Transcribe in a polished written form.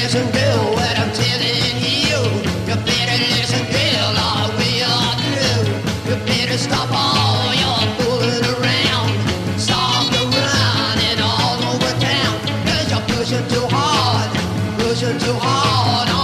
listen, girl, what I'm telling you. You better listen, girl, or we are through. You better stop all your fooling around. Stop the running all over town. 'Cause you're pushing too hard